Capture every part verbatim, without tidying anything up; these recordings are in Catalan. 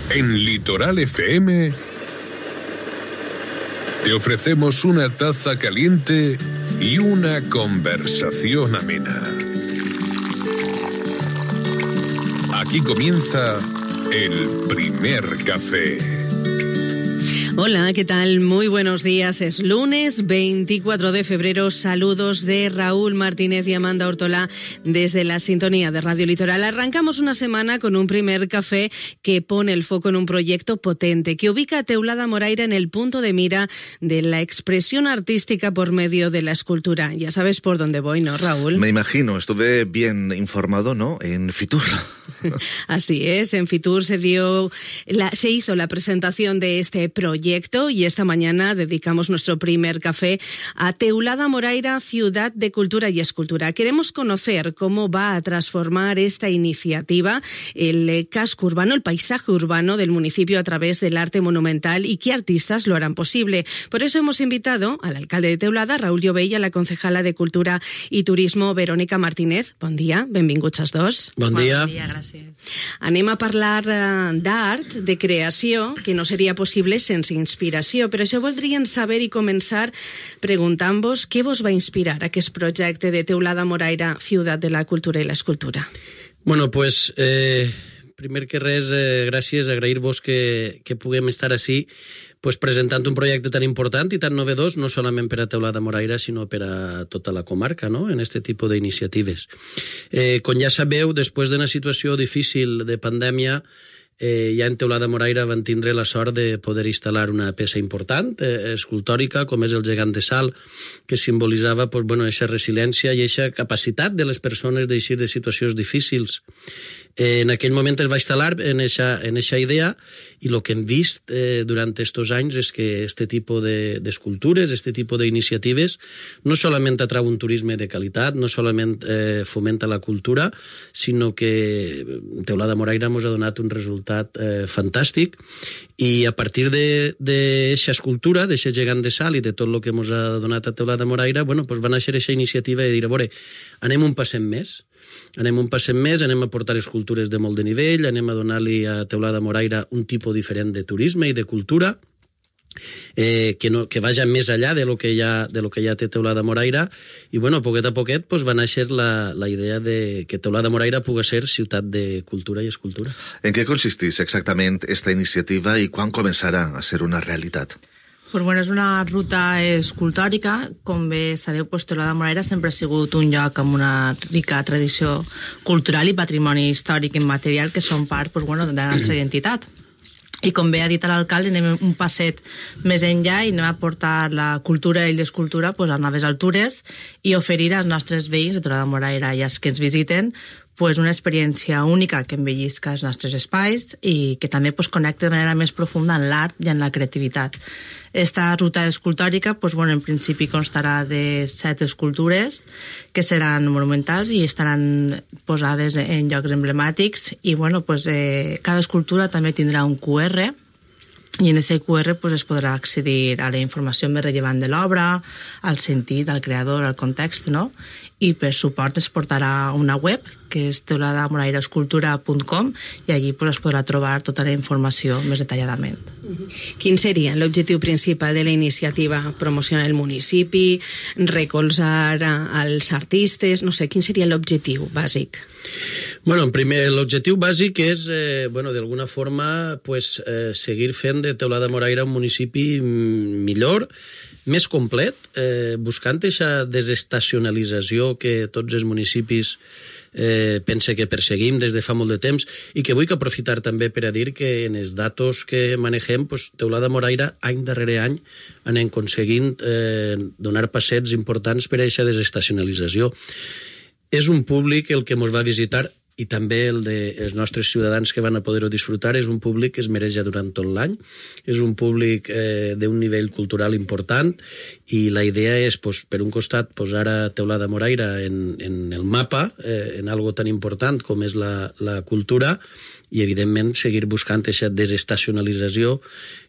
En Litoral F M te ofrecemos una taza caliente y una conversación amena. Aquí comienza el primer café. Hola, ¿qué tal? Muy buenos días. Es lunes veinticuatro de febrero. Saludos de Raúl Martínez y Amanda Ortola desde la sintonía de Radio Litoral. Arrancamos una semana con un primer café que pone el foco en un proyecto potente que ubica a Teulada Moraira en el punto de mira de la expresión artística por medio de la escultura. Ya sabes por dónde voy, ¿no, Raúl? Me imagino, estuve bien informado, ¿no? En Fitur. Así es, en Fitur se dio la, se hizo la presentación de este proyecto y esta mañana dedicamos nuestro primer café a Teulada Moraira, Ciudad de Cultura y Escultura. Queremos conocer cómo va a transformar esta iniciativa el casco urbano, el paisaje urbano del municipio a través del arte monumental y qué artistas lo harán posible. Por eso hemos invitado al alcalde de Teulada, Raúl Llobell, y a la concejala de Cultura y Turismo, Verónica Martínez. Bon dia, benvinguts els dos. Bon dia. Bon dia, gràcies. Anem a parlar d'art, de creació, que no seria possible sense inspiració. Per això voldríem saber i començar preguntant-vos què vos va inspirar aquest projecte de Teulada Moraira, Ciutat de la Cultura i l'Escultura. Bueno, pues, eh, primer que res, eh, gràcies, agrair-vos que, que puguem estar així pues, presentant un projecte tan important i tan novedós, no solament per a Teulada Moraira, sinó per a tota la comarca, no?, en aquest tipus d'iniciatives. Eh, com ja sabeu, després d'una situació difícil de pandèmia, eh, ja en Teulada Moraira van tindre la sort de poder instal·lar una peça important, eh, escultòrica, com és el gegant de sal, que simbolitzava pues, bueno, aquesta resiliència i aquesta capacitat de les persones d'eixir de situacions difícils. Eh, en aquell moment es va instal·lar en eixa, en eixa idea i el que hem vist eh, durant aquests anys és que aquest tipus de, d'escultures, aquest tipus d'iniciatives no solament atrau un turisme de qualitat, no solament eh, fomenta la cultura, sinó que Teulada Moraira ens ha donat un resultat eh, fantàstic i a partir d'aquesta escultura, d'aquest gegant de sal i de tot el que ens ha donat a Teulada Moraira, bueno, pues va néixer aquesta iniciativa de dir, a veure, anem un passet més, anem un passet més, anem a portar escultures de molt de nivell, anem a donar-li a Teulada Moraira un tipus diferent de turisme i de cultura, eh, que, no, que vaja més allà de lo que ja, de lo que ja té Teulada Moraira, i bueno, poquet a poquet pues, va néixer la, la idea de que Teulada Moraira pugui ser ciutat de cultura i escultura. En què consisteix exactament esta iniciativa i quan començarà a ser una realitat? Pues bueno, és una ruta escultòrica. Com bé sabeu, pues, Teulada Moraira sempre ha sigut un lloc amb una rica tradició cultural i patrimoni històric i material que són part pues, bueno, de la nostra identitat. I com bé ha dit l'alcalde, anem un passet més enllà i anem a portar la cultura i l'escultura pues, a noves altures i oferir als nostres veïns de Teulada Moraira i als que ens visiten pues, una experiència única que embellisca els nostres espais i que també pues, connecta de manera més profunda en l'art i en la creativitat. Esta ruta escultòrica, pues, bueno, en principi constarà de set escultures que seran monumentals i estaran posades en llocs emblemàtics i bueno, pues, eh, cada escultura també tindrà un cu erre i en aquest cu erre pues, es podrà accedir a la informació més rellevant de l'obra, al sentit, al creador, al context, no? I per suport es portarà una web que és teulada moraira escultura punt com i allí pues, es podrà trobar tota la informació més detalladament. Quin seria l'objectiu principal de la iniciativa? Promocionar el municipi, recolzar als artistes, no sé, quin seria l'objectiu bàsic? Bueno, en primer, l'objectiu bàsic és, eh, bueno, d'alguna forma, pues, eh, seguir fent de Teulada Moraira un municipi millor, més complet, eh, buscant aquesta desestacionalització que tots els municipis eh, pense que perseguim des de fa molt de temps i que vull que aprofitar també per a dir que en els datos que manegem, pues, Teulada Moraira any darrere any anem aconseguint eh, donar passets importants per a aquesta desestacionalització. És un públic el que ens va visitar i també el dels nostres ciutadans que van a poder-ho disfrutar és un públic que es mereix ja durant tot l'any, és un públic eh, d'un nivell cultural important i la idea és, pues, per un costat, posar a Teulada Moraira en, en el mapa, eh, en algo tan important com és la, la cultura i, evidentment, seguir buscant aquesta desestacionalització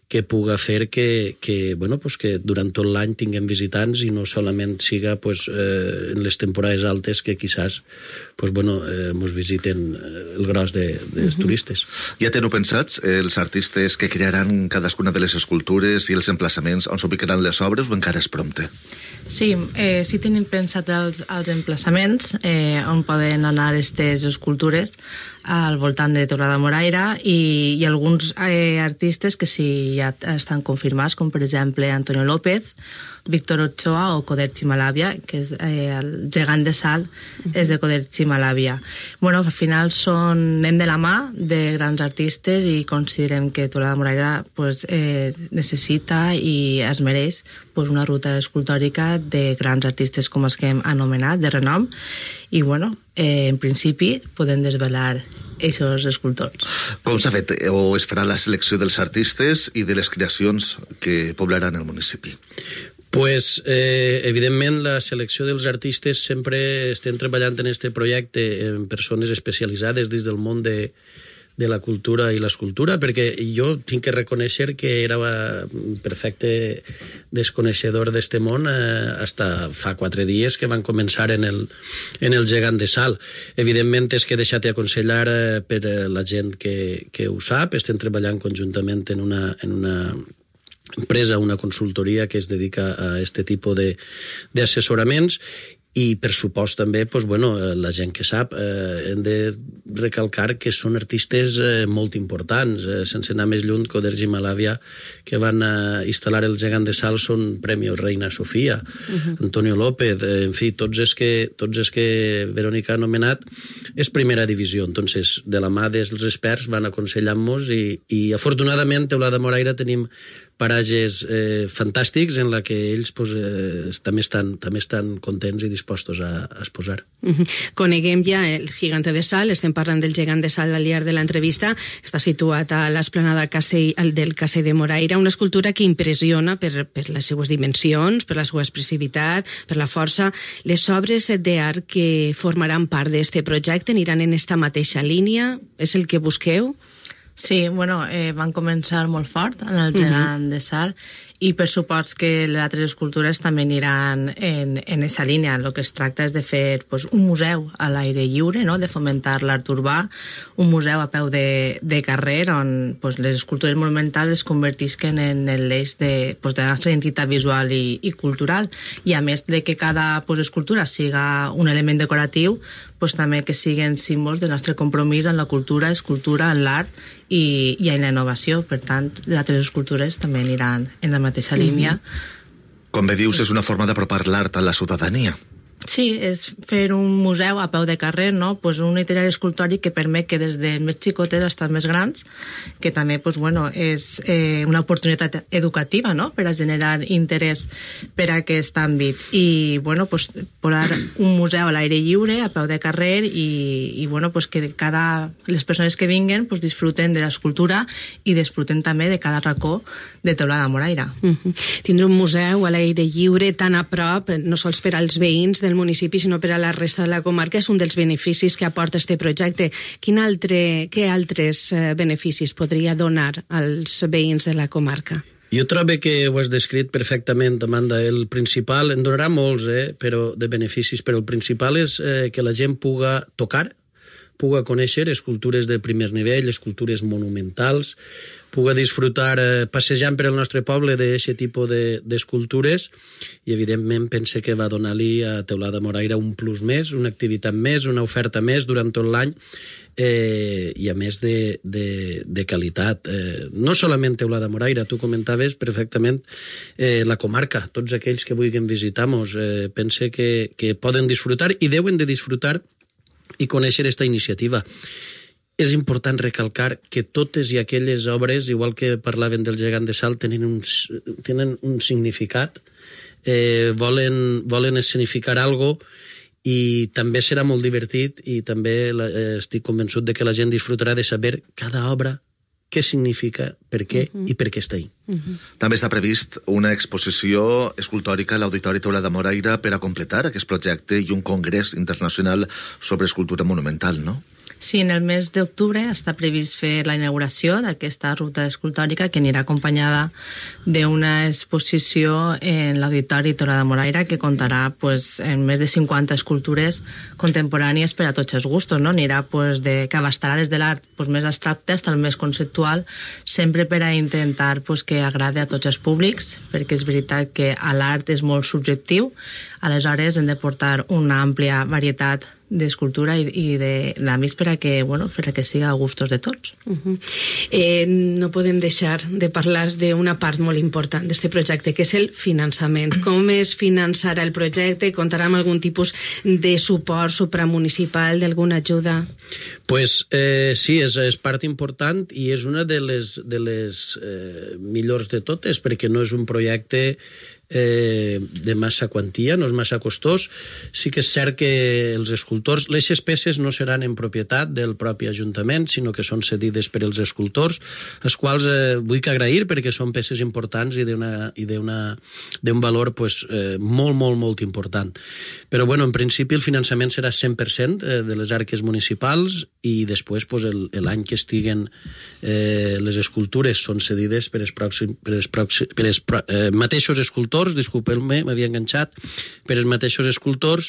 que puga fer que, que, bueno, pues que durant tot l'any tinguem visitants i no solament siga pues, eh, en les temporades altes que quizás pues, bueno, eh, mos visiten el gros de, de uh-huh. turistes. Ja teniu pensats els artistes que crearan cadascuna de les escultures i els emplaçaments on s'ubicaran les obres o encara és prompte? Sí, eh, sí tenim pensat els, els emplaçaments eh, on poden anar aquestes escultures al voltant de Teulada Moraira i, i alguns eh, artistes que sí ja estan confirmats, com per exemple Antonio López, Víctor Ochoa o Coder Chimalàvia, que és eh, el gegant de sal, uh-huh. és de Coder Chimalàvia. Bueno, al final són, anem de la mà de grans artistes i considerem que Teulada Moraira pues, eh, necessita i es mereix pues, una ruta escultòrica de grans artistes com els que hem anomenat, de renom, i bueno, eh, en principi podem desvelar aquests escultors. Com s'ha fet o es farà la selecció dels artistes i de les creacions que poblaran el municipi? Pues, eh, evidentment, la selecció dels artistes sempre estem treballant en aquest projecte en persones especialitzades dins del món de, de la cultura i l'escultura, perquè jo tinc que reconèixer que era un perfecte desconeixedor d'este món eh, hasta fa quatre dies que van començar en el, en el gegant de sal. Evidentment és que he deixat aconsellar eh, per la gent que, que ho sap, estem treballant conjuntament en una, en una empresa, una consultoria que es dedica a aquest tipus d'assessoraments i, per supost, també, pues, bueno, la gent que sap, eh, hem de recalcar que són artistes eh, molt importants, eh, sense anar més lluny, Coder Chimalàvia, que van eh, instal·lar el gegant de sal, són Premi Reina Sofia, uh-huh. Antonio López, eh, en fi, tots els que, tots els que Verónica ha anomenat, és primera divisió. Entonces, de la mà dels experts van aconsellant-nos i, i afortunadament, Teulada Moraira tenim paratges eh, fantàstics en la que ells pues, eh, també, estan, també estan contents i dispostos a, a exposar. Uh-huh. Coneguem ja el Gigante de Sal, estem parlant del gegant de sal al llarg de l'entrevista, està situat a l'esplanada Castell, del Castell de Moraira, una escultura que impressiona per, per les seues dimensions, per la seva expressivitat, per la força. Les obres d'art que formaran part d'aquest projecte aniran en esta mateixa línia? És el que busqueu? Sí, bueno, eh, van començar molt fort en el gegant uh-huh. de sal i per supost que les altres escultures també aniran en, en aquesta línia. El que es tracta és de fer pues, un museu a l'aire lliure, no? De fomentar l'art urbà, un museu a peu de, de carrer on pues, les escultures monumentals es convertisquen en l'eix de, pues, de la nostra identitat visual i, i cultural, i a més de que cada pues, escultura siga un element decoratiu, pues, també que siguin símbols del nostre compromís en la cultura, escultura, en l'art i, i en la innovació. Per tant, les altres escultures també aniran en la mateixa línia. Com bé dius, és una forma d'apropar l'art a la ciutadania. Sí, és fer un museu a peu de carrer, no? Pues un itinerari escultòric que permet que des de més xicotes fins als més grans, que també pues, bueno, és eh, una oportunitat educativa, no? Per a generar interès per a aquest àmbit. I bueno, pues, posar un museu a l'aire lliure, a peu de carrer, i, i bueno, pues, que cada, les persones que vinguen pues, disfruten de l'escultura i disfruten també de cada racó de Teulada Moraira. Mm-hmm. Tindre un museu a l'aire lliure tan a prop, no sols per als veïns del municipi, sinó per a la resta de la comarca, és un dels beneficis que aporta este projecte. Quin altre, què altres beneficis podria donar als veïns de la comarca? Jo trobo que ho has descrit perfectament, Amanda. El principal, en donarà molts, eh, però de beneficis, però el principal és eh, que la gent puga tocar, puga conèixer escultures de primer nivell, escultures monumentals, puga disfrutar eh, passejant per el nostre poble d'aquest tipus d'escultures de, i evidentment pense que va donar-li a Teulada Moraira un plus més, una activitat més, una oferta més durant tot l'any eh, i a més de, de, de qualitat. Eh, no solament Teulada Moraira, tu comentaves perfectament eh, la comarca, tots aquells que vulguin visitar-nos, eh, pense que, que poden disfrutar i deuen de disfrutar i conèixer aquesta iniciativa. És important recalcar que totes i aquelles obres, igual que parlaven del gegant de sal, tenen un, tenen un significat, eh, volen, volen escenificar algo i també serà molt divertit i també la, eh, estic convençut de que la gent disfrutarà de saber cada obra què significa, per què uh-huh. i per què està ahí. Uh-huh. També està previst una exposició escultòrica a l'Auditori Teulada Moraira per a completar aquest projecte i un congrés internacional sobre escultura monumental, no? Sí, en el mes d'octubre està previst fer la inauguració d'aquesta ruta escultòrica que anirà acompanyada d'una exposició en l'Auditori Teulada Moraira que contarà pues, en més de cinquanta escultures contemporànies per a tots els gustos, no? Anirà pues, de, que abastarà des de l'art pues, més abstracte fins al més conceptual, sempre per a intentar pues, que agrade a tots els públics, perquè és veritat que l'art és molt subjectiu, aleshores hem de portar una àmplia varietat d'escultura i, i d'àmbits per a que, bueno, per a que siga a gustos de tots. Uh-huh. eh, no podem deixar de parlar d'una part molt important d'aquest projecte, que és el finançament. Com es finançarà el projecte? Comptarà amb algun tipus de suport supramunicipal, d'alguna ajuda? Pues eh, sí, és, és part important i és una de les, de les eh, millors de totes, perquè no és un projecte eh, de massa quantia, no és massa costós. Sí que és cert que els escultors, les peces no seran en propietat del propi Ajuntament, sinó que són cedides per els escultors, els quals eh, vull que agrair perquè són peces importants i d'un valor pues, eh, molt, molt, molt important. Però bueno, en principi el finançament serà cent per cent de les arques municipals i després pues, l'any que estiguen eh, les escultures són cedides per els, pròxim, per els, pròxim, per els pro, eh, mateixos escultors, disculpeu-me, m'havia enganxat, per els mateixos escultors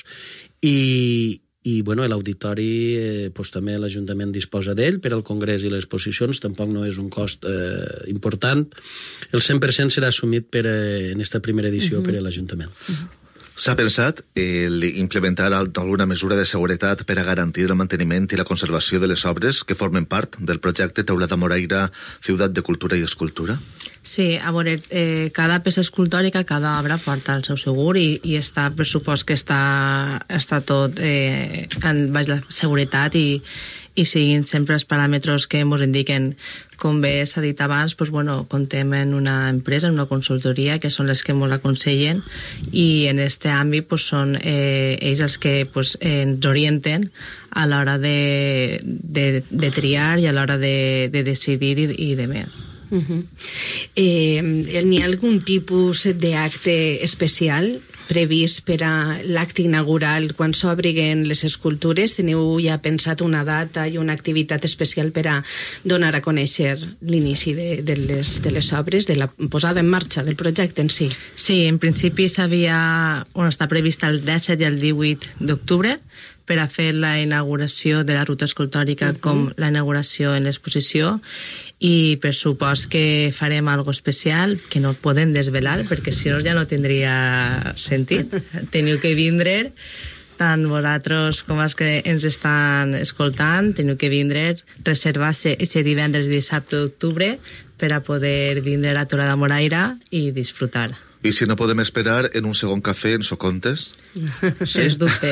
i, i bueno, l'auditori eh, pues, també l'Ajuntament disposa d'ell per al Congrés i les exposicions, tampoc no és un cost eh, important. El cent per cent serà assumit per, eh, en esta primera edició uh-huh. per a l'Ajuntament. Uh-huh. S'ha pensat eh, implementar alguna mesura de seguretat per a garantir el manteniment i la conservació de les obres que formen part del projecte Teulada Moraira, Ciutat de Cultura i Escultura? Sí, a veure, eh, cada peça escultòrica, cada obra porta el seu segur i, i està, per supost que està, està tot eh, en baix la seguretat i, i seguint sempre els paràmetres que ens indiquen. Com bé s'ha dit abans, doncs, bueno, contem en una empresa, en una consultoria, que són les que ens aconsellen i en aquest àmbit doncs, són eh, ells els que doncs, ens orienten a l'hora de, de, de triar i a l'hora de, de decidir i, i de més. Uh-huh. eh, N'hi ha algun tipus d'acte especial previst per a l'acte inaugural quan s'obriguen les escultures? Teniu ja pensat una data i una activitat especial per a donar a conèixer l'inici de, de, les, de les obres, de la posada en marxa del projecte en si? Sí, en principi s'havia, bueno, està previst el disset i el divuit d'octubre per a fer la inauguració de la ruta escultòrica uh-huh. com la inauguració en l'exposició i per supost que farem algo especial que no podem desvelar perquè si no ja no tindria sentit. Teniu que vindre, tant vosaltres com els que ens estan escoltant, teniu que vindre, reservar-se aquest divendres i dissabte d'octubre per a poder vindre a Teulada Moraira i disfrutar. I si no podem esperar, en un segon cafè ens ho contes? Sens dubte.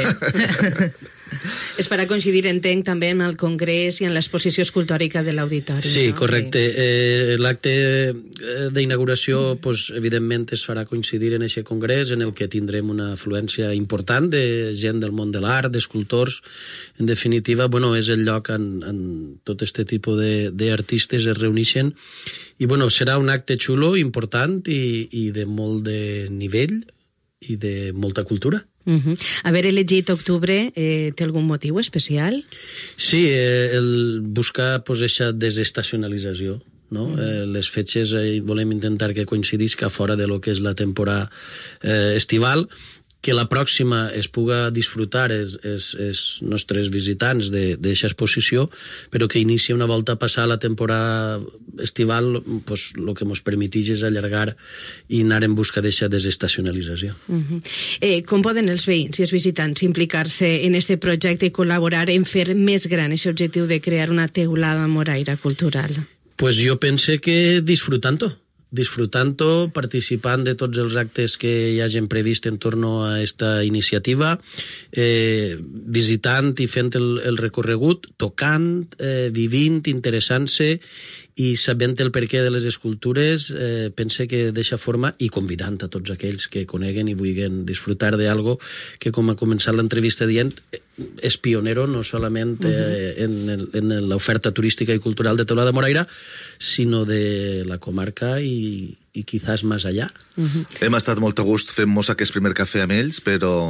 Es farà coincidir, entenc, també en el Congrés i en l'exposició escultòrica de l'Auditori. Sí, no? correcte. Eh, L'acte d'inauguració, pues, evidentment, es farà coincidir en aquest congrés, en el que tindrem una afluència important de gent del món de l'art, d'escultors. En definitiva, bueno, és el lloc on, on tot aquest tipus d'artistes es reuneixen. I bueno, serà un acte xulo, important i, i de molt de nivell i de molta cultura. Uh-huh. Haver elegit octubre eh, té algun motiu especial? Sí, eh, el buscar pues, aquesta desestacionalització. No? Uh-huh. eh, les fetges eh, volem intentar que coincidisca fora de lo que és la temporada eh, estival, que la pròxima es puga disfrutar els, els, els nostres visitants d'aquesta exposició, però que inicia una volta a passar la temporada estival, pues, el que ens permeteix és allargar i anar en busca d'aquesta desestacionalització. Uh-huh. eh, com poden els veïns i els visitants implicar-se en aquest projecte i col·laborar en fer més gran aquest objectiu de crear una teulada moraira cultural? Pues jo pense que disfrutant-ho. disfrutant-ho, participant de tots els actes que hi hagin previst en torno a esta iniciativa, eh, visitant i fent el, el recorregut, tocant, eh, vivint, interessant-se i sabent el perquè de les escultures, eh, pense que d'eixa forma, i convidant a tots aquells que coneguen i vulguin disfrutar d'algo que, com ha començat l'entrevista dient, és pionero no solament eh, en, en l'oferta turística i cultural de Teulada Moraira, sinó de la comarca i, i quizás més allà. Uh-huh. Hem estat molt a gust fent-nos aquest primer cafè amb ells, però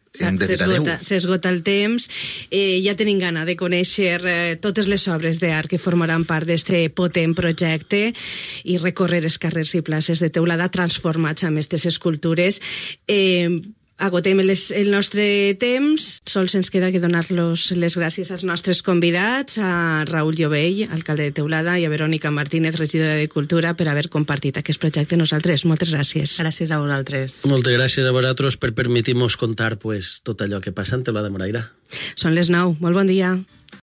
hem de dir adeu. S'esgota el temps. Eh, ja tenim gana de conèixer eh, totes les obres d'art que formaran part d'aquest potent projecte i recórrer els carrers i places de Teulada transformats amb aquestes escultures. Eh, agotem les, el nostre temps. Sols ens queda que donar-los les gràcies als nostres convidats, a Raül Llovell, alcalde de Teulada, i a Verònica Martínez, regidora de Cultura, per haver compartit aquest projecte amb nosaltres. Moltes gràcies. Gràcies a vosaltres. Moltes gràcies a vosaltres per permetir-nos contar pues, tot allò que passa en Teulada de Moraira. Són les nou. Molt bon dia.